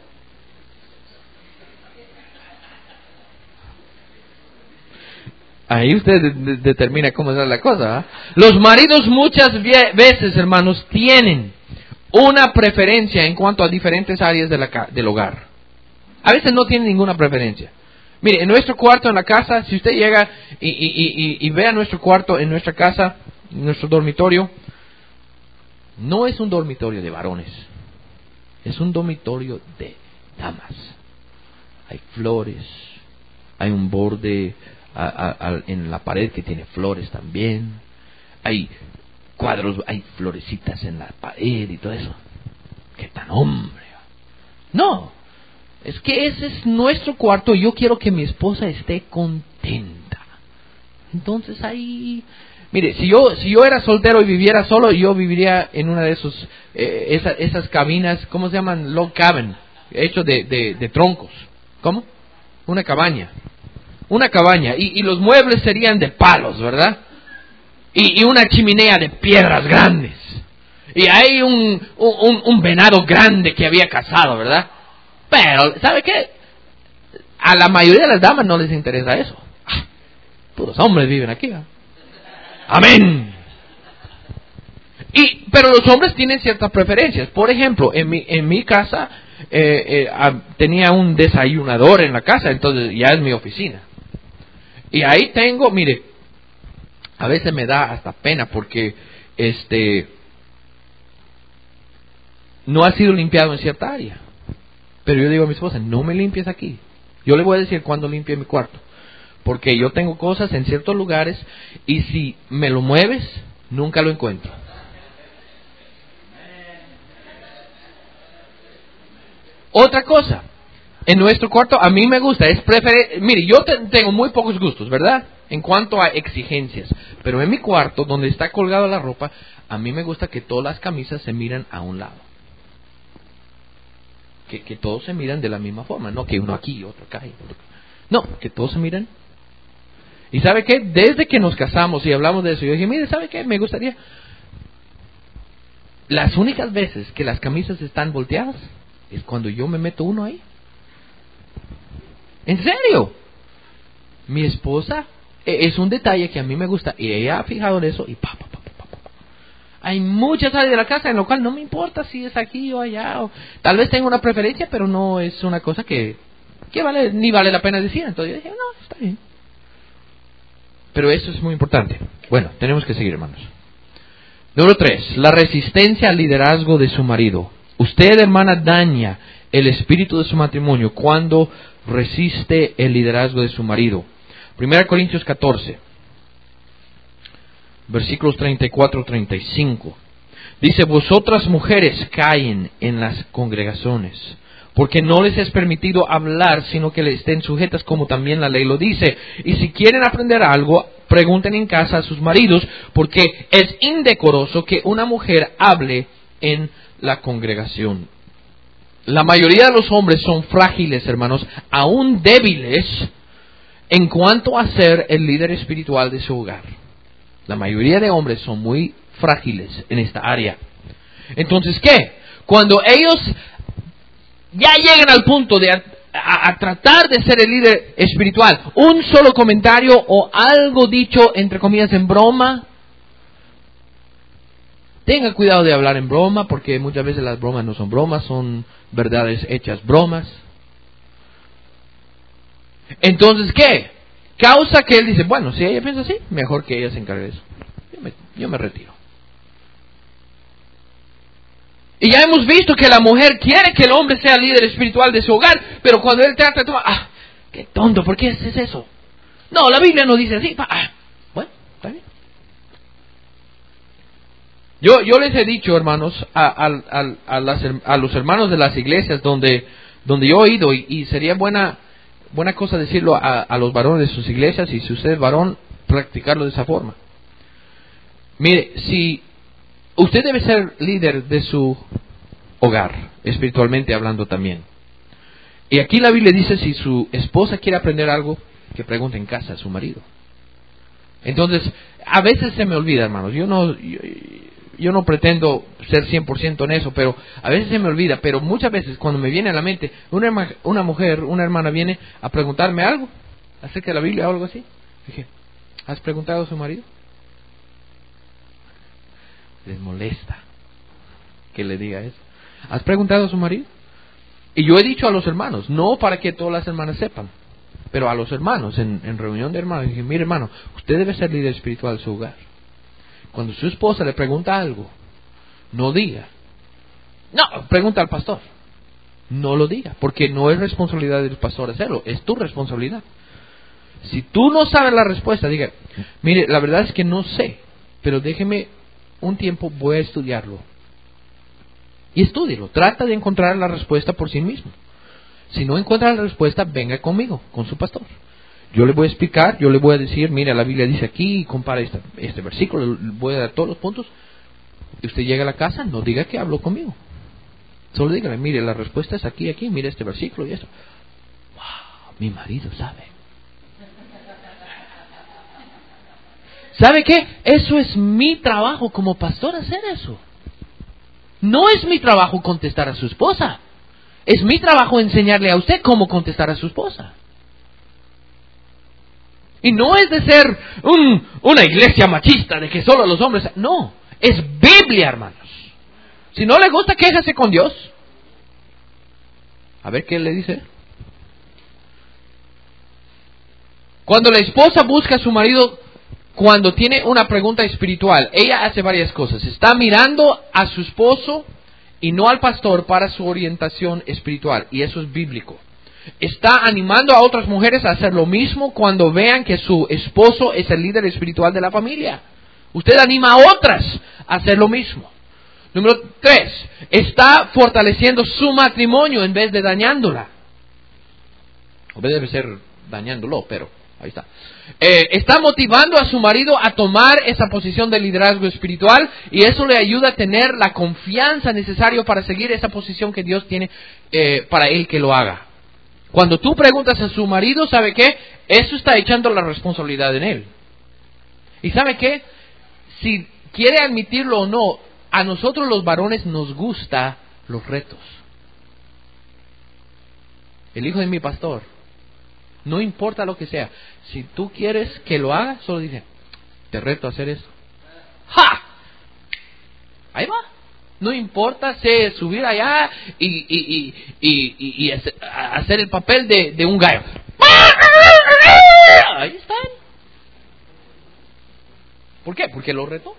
ahí usted de, de, determina cómo es la cosa, ¿eh? Los maridos muchas vie- veces, hermanos, tienen una preferencia en cuanto a diferentes áreas de la, del hogar. A veces no tienen ninguna preferencia. Mire, en nuestro cuarto en la casa, si usted llega y, y, y, y ve a nuestro cuarto en nuestra casa, nuestro dormitorio, no es un dormitorio de varones, es un dormitorio de damas. Hay flores, hay un borde a, a, a, en la pared que tiene flores también, hay cuadros, hay florecitas en la pared y todo eso. ¿Qué tan hombre? No, es que ese es nuestro cuarto y yo quiero que mi esposa esté contenta. Entonces ahí, mire, si yo si yo era soltero y viviera solo, yo viviría en una de esos eh, esa, esas cabinas, ¿cómo se llaman? Log cabin, hecho de, de, de troncos. ¿Cómo? Una cabaña. Una cabaña. Y, y los muebles serían de palos, ¿verdad? Y, y una chimenea de piedras grandes. Y hay un, un, un venado grande que había cazado, ¿verdad? Pero, ¿sabe qué? A la mayoría de las damas no les interesa eso. Ah, puros hombres viven aquí, ¿eh? Amén. Y, pero los hombres tienen ciertas preferencias. Por ejemplo, en mi, en mi casa eh, eh, ah, tenía un desayunador en la casa, entonces ya es mi oficina. Y ahí tengo, mire, a veces me da hasta pena porque este no ha sido limpiado en cierta área. Pero yo digo a mi esposa, no me limpies aquí. Yo le voy a decir cuando limpie mi cuarto. Porque yo tengo cosas en ciertos lugares y si me lo mueves, nunca lo encuentro. Otra cosa, en nuestro cuarto a mí me gusta, es preferir, mire, yo te, tengo muy pocos gustos, ¿verdad? En cuanto a exigencias, pero en mi cuarto, donde está colgada la ropa, a mí me gusta que todas las camisas se miran a un lado. Que, que todos se miran de la misma forma, no que uno aquí y otro acá. Y otro acá. No, que todos se miran. ¿Y sabe qué? Desde que nos casamos y hablamos de eso, yo dije, mire, ¿sabe qué? Me gustaría... Las únicas veces que las camisas están volteadas es cuando yo me meto uno ahí. ¿En serio? Mi esposa, es un detalle que a mí me gusta y ella ha fijado en eso y pa, pa, pa, pa, pa, pa. Hay muchas áreas de la casa en lo cual no me importa si es aquí o allá. O, tal vez tengo una preferencia, pero no es una cosa que, que vale ni vale la pena decir. Entonces yo dije, no, está bien. Pero eso es muy importante. Bueno, tenemos que seguir, hermanos. Número tres, la resistencia al liderazgo de su marido. Usted, hermana, daña el espíritu de su matrimonio cuando resiste el liderazgo de su marido. Primera Corintios catorce, versículos treinta y cuatro a treinta y cinco. Dice, vosotras mujeres callen en las congregaciones, porque no les es permitido hablar, sino que le estén sujetas como también la ley lo dice. Y si quieren aprender algo, pregunten en casa a sus maridos, porque es indecoroso que una mujer hable en la congregación. La mayoría de los hombres son frágiles, hermanos, aún débiles en cuanto a ser el líder espiritual de su hogar. La mayoría de hombres son muy frágiles en esta área. Entonces, ¿qué? Cuando ellos ya llegan al punto de a, a, a tratar de ser el líder espiritual, un solo comentario o algo dicho entre comillas en broma, tenga cuidado de hablar en broma, porque muchas veces las bromas no son bromas, son verdades hechas bromas. Entonces, ¿qué? Causa que él dice, bueno, si ella piensa así, mejor que ella se encargue de eso. Yo me, yo me retiro. Y ya hemos visto que la mujer quiere que el hombre sea líder espiritual de su hogar, pero cuando él trata de tomar, ah, qué tonto, ¿por qué haces eso? No, la Biblia no dice así. Ah, bueno, está bien. Yo, yo les he dicho, hermanos, a, a, a, a, las, a los hermanos de las iglesias donde, donde yo he ido, y, y sería buena, buena cosa decirlo a, a los varones de sus iglesias, y si usted es varón, practicarlo de esa forma. Mire, si usted debe ser líder de su hogar, espiritualmente hablando también. Y aquí la Biblia dice, si su esposa quiere aprender algo, que pregunte en casa a su marido. Entonces, a veces se me olvida, hermanos, yo no... Yo, Yo no pretendo ser cien por ciento en eso, pero a veces se me olvida. Pero muchas veces cuando me viene a la mente, una, una mujer, una hermana viene a preguntarme algo acerca de la Biblia o algo así. Dije, ¿has preguntado a su marido? Les molesta que le diga eso. ¿Has preguntado a su marido? Y yo he dicho a los hermanos, no para que todas las hermanas sepan, pero a los hermanos, en, en reunión de hermanos, dije, mire hermano, usted debe ser líder espiritual de su hogar. Cuando su esposa le pregunta algo, no diga, no, pregunta al pastor. No lo diga, porque no es responsabilidad del pastor hacerlo, es tu responsabilidad. Si tú no sabes la respuesta, diga, mire, la verdad es que no sé, pero déjeme un tiempo, voy a estudiarlo. Y estúdielo, trata de encontrar la respuesta por sí mismo. Si no encuentra la respuesta, venga conmigo, con su pastor. Yo le voy a explicar, yo le voy a decir, mira, la Biblia dice aquí, compara este, este versículo, le voy a dar todos los puntos. Y usted llega a la casa, no diga que habló conmigo. Solo dígale, mire, la respuesta es aquí, aquí, mire este versículo y esto. ¡Wow! Mi marido sabe. ¿Sabe qué? Eso es mi trabajo como pastor, hacer eso. No es mi trabajo contestar a su esposa. Es mi trabajo enseñarle a usted cómo contestar a su esposa. Y no es de ser un, una iglesia machista, de que solo los hombres... No, Es Biblia, hermanos. Si no le gusta, quéjese con Dios. A ver qué le dice. Cuando la esposa busca a su marido, cuando tiene una pregunta espiritual, ella hace varias cosas. Está mirando a su esposo y no al pastor para su orientación espiritual. Y eso es bíblico. Está animando a otras mujeres a hacer lo mismo cuando vean que su esposo es el líder espiritual de la familia. Usted anima a otras a hacer lo mismo. Número tres, está fortaleciendo su matrimonio en vez de dañándola. O debe ser dañándolo, pero ahí está. Eh, está motivando a su marido a tomar esa posición de liderazgo espiritual y eso le ayuda a tener la confianza necesaria para seguir esa posición que Dios tiene eh, para él que lo haga. Cuando tú preguntas a su marido, ¿sabe qué? Eso está echando la responsabilidad en él. ¿Y sabe qué? Si quiere admitirlo o no, a nosotros los varones nos gustan los retos. El hijo de mi pastor, no importa lo que sea, si tú quieres que lo haga, solo dice, te reto a hacer eso. ¡Ja! Ahí va. No importa si subir allá y, y, y, y, y, y hacer el papel de, de un gallo. Ahí están. ¿Por qué? Porque lo retó.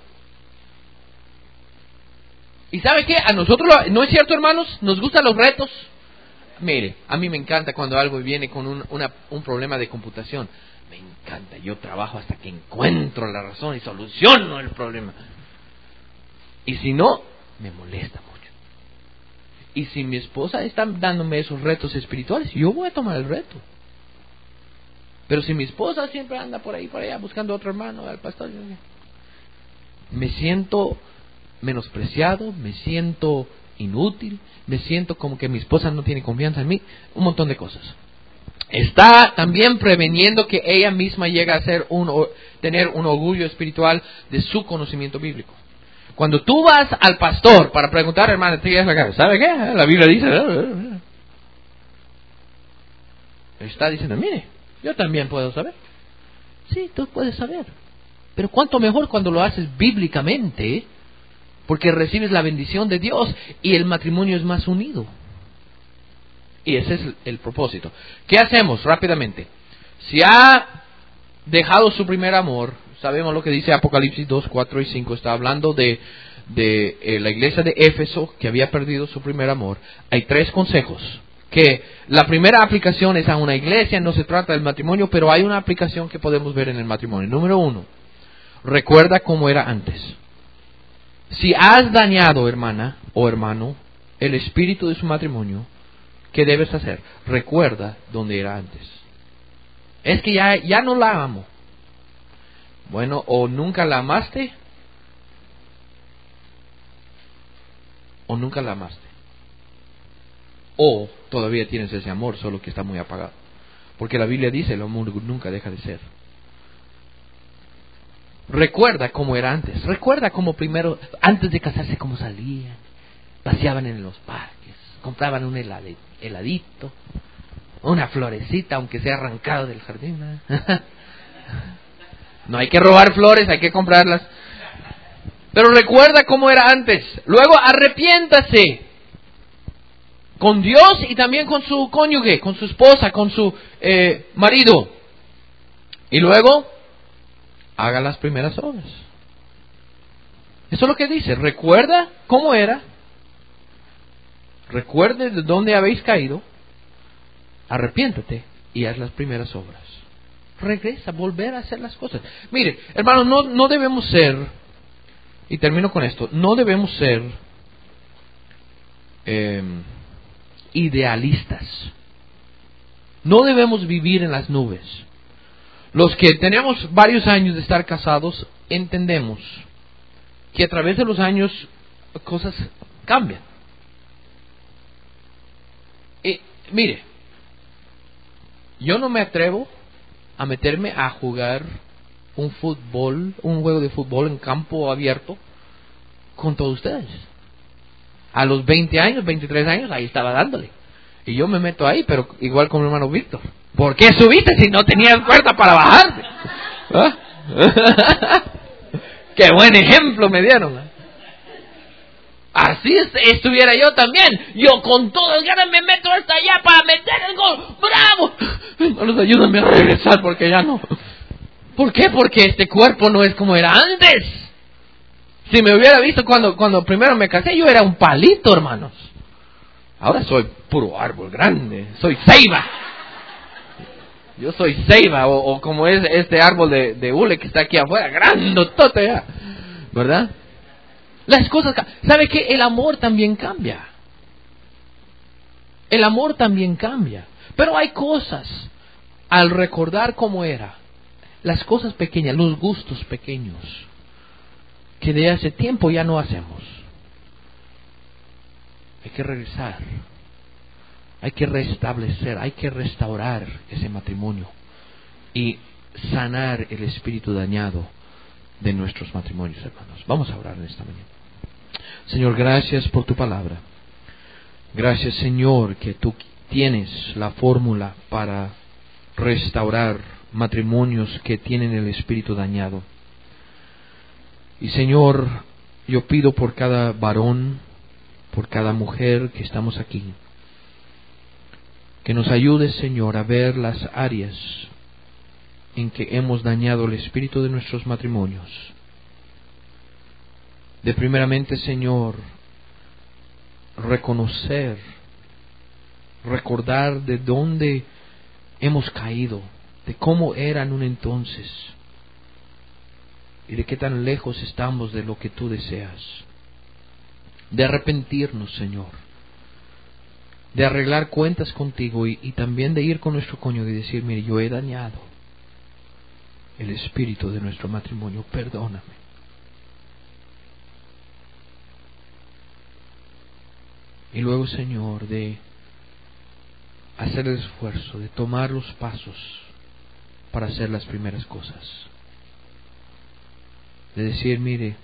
¿Y sabe qué? A nosotros, lo, ¿no es cierto, hermanos? Nos gustan los retos. Mire, a mí me encanta cuando algo viene con un, una, un problema de computación. Me encanta. Yo trabajo hasta que encuentro la razón y soluciono el problema. Y si no, me molesta mucho. Y si mi esposa está dándome esos retos espirituales, yo voy a tomar el reto. Pero si mi esposa siempre anda por ahí, por allá, buscando a otro hermano, al pastor, me siento menospreciado, me siento inútil, me siento como que mi esposa no tiene confianza en mí, un montón de cosas. Está también preveniendo que ella misma llegue a ser un, tener un orgullo espiritual de su conocimiento bíblico. Cuando tú vas al pastor para preguntar, hermano, ¿sabe qué? La Biblia dice, está diciendo, mire, yo también puedo saber. Sí, tú puedes saber. Pero cuánto mejor cuando lo haces bíblicamente, porque recibes la bendición de Dios y el matrimonio es más unido. Y ese es el propósito. ¿Qué hacemos rápidamente? Si ha dejado su primer amor, sabemos lo que dice Apocalipsis dos, cuatro y cinco, está hablando de, de eh, la iglesia de Éfeso que había perdido su primer amor. Hay tres consejos. Que la primera aplicación es a una iglesia, no se trata del matrimonio, pero hay una aplicación que podemos ver en el matrimonio. Número uno, recuerda cómo era antes. Si has dañado, hermana o hermano, el espíritu de su matrimonio, ¿qué debes hacer? Recuerda dónde era antes. Es que ya, ya no la amo. Bueno, o nunca la amaste, o nunca la amaste. O todavía tienes ese amor, solo que está muy apagado. Porque la Biblia dice, el amor nunca deja de ser. Recuerda cómo era antes. Recuerda cómo primero, antes de casarse, cómo salían. Paseaban en los parques. Compraban un heladito. Una florecita, aunque sea arrancado del jardín. No hay que robar flores, hay que comprarlas. Pero recuerda cómo era antes. Luego arrepiéntase. Con Dios y también con su cónyuge, con su esposa, con su eh, marido. Y luego, haga las primeras obras. Eso es lo que dice. Recuerda cómo era. Recuerde de dónde habéis caído. Arrepiéntate y haz las primeras obras. Regresa, volver a hacer las cosas. Mire, hermanos, no, no debemos ser, y termino con esto, no debemos ser eh, idealistas. No debemos vivir en las nubes. Los que tenemos varios años de estar casados entendemos que a través de los años cosas cambian. Y mire, yo no me atrevo a meterme a jugar un fútbol, un juego de fútbol en campo abierto con todos ustedes. A los veinte años, veintitrés años, ahí estaba dándole. Y yo me meto ahí, pero igual con mi hermano Víctor. ¿Por qué subiste si no tenías fuerza para bajarte? ¿Ah? ¡Qué buen ejemplo me dieron! Así es, estuviera yo también. Yo con todo el ganas me meto hasta allá para meter el gol. ¡Bravo! Hermanos, ayúdame a regresar porque ya no. ¿Por qué? Porque este cuerpo no es como era antes. Si me hubiera visto cuando, cuando primero me casé, yo era un palito, hermanos. Ahora soy puro árbol grande. Soy ceiba. Yo soy ceiba. O, o como es este árbol de, de hule que está aquí afuera. Grandotote ya. ¿Verdad? Las cosas, ¿sabe qué? El amor también cambia. El amor también cambia. Pero hay cosas, al recordar cómo era, las cosas pequeñas, los gustos pequeños, que de hace tiempo ya no hacemos. Hay que regresar. Hay que restablecer, hay que restaurar ese matrimonio y sanar el espíritu dañado de nuestros matrimonios, hermanos. Vamos a orar en esta mañana. Señor, gracias por tu palabra. Gracias, Señor, que tú tienes la fórmula para restaurar matrimonios que tienen el espíritu dañado. Y, Señor, yo pido por cada varón, por cada mujer que estamos aquí, que nos ayudes, Señor, a ver las áreas en que hemos dañado el espíritu de nuestros matrimonios. De primeramente, Señor, reconocer, recordar de dónde hemos caído, de cómo era en un entonces y de qué tan lejos estamos de lo que tú deseas. De arrepentirnos, Señor, de arreglar cuentas contigo y, y también de ir con nuestro cónyuge y decir, mire, yo he dañado el espíritu de nuestro matrimonio, perdóname. Y luego, Señor, de hacer el esfuerzo, de tomar los pasos para hacer las primeras cosas. De decir, mire,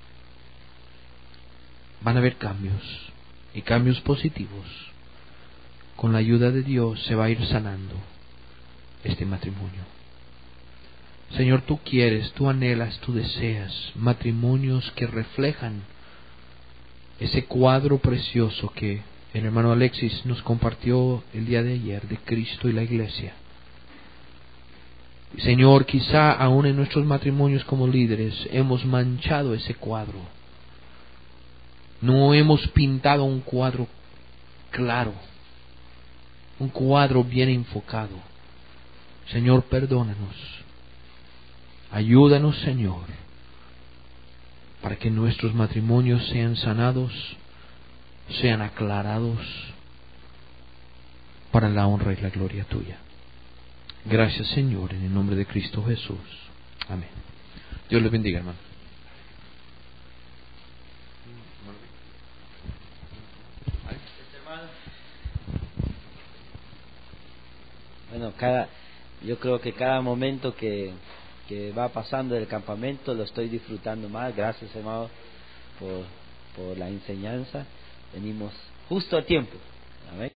van a haber cambios, y cambios positivos. Con la ayuda de Dios se va a ir sanando este matrimonio. Señor, tú quieres, tú anhelas, tú deseas matrimonios que reflejan ese cuadro precioso que el hermano Alexis nos compartió el día de ayer de Cristo y la iglesia. Señor, quizá aún en nuestros matrimonios como líderes hemos manchado ese cuadro. No hemos pintado un cuadro claro, un cuadro bien enfocado. Señor, perdónanos. Ayúdanos, Señor, para que nuestros matrimonios sean sanados, sean aclarados para la honra y la gloria tuya. Gracias, Señor, en el nombre de Cristo Jesús. Amén. Dios les bendiga, hermano. Bueno, cada, yo creo que cada momento que, que va pasando del campamento lo estoy disfrutando más. Gracias, hermano, por, por la enseñanza. Venimos justo a tiempo. Amén.